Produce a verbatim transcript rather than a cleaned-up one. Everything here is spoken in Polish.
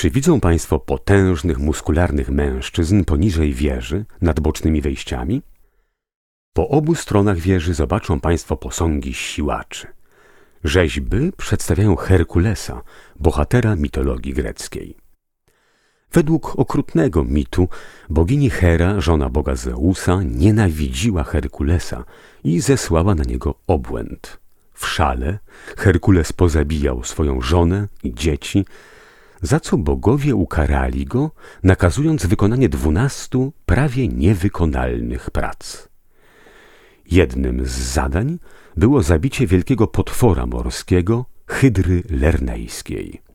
Czy widzą Państwo potężnych, muskularnych mężczyzn poniżej wieży, nad bocznymi wejściami? Po obu stronach wieży zobaczą Państwo posągi siłaczy. Rzeźby przedstawiają Herkulesa, bohatera mitologii greckiej. Według okrutnego mitu bogini Hera, żona boga Zeusa, nienawidziła Herkulesa i zesłała na niego obłęd. W szale Herkules pozabijał swoją żonę i dzieci, za co bogowie ukarali go, nakazując wykonanie dwunastu prawie niewykonalnych prac. Jednym z zadań było zabicie wielkiego potwora morskiego, hydry lernejskiej.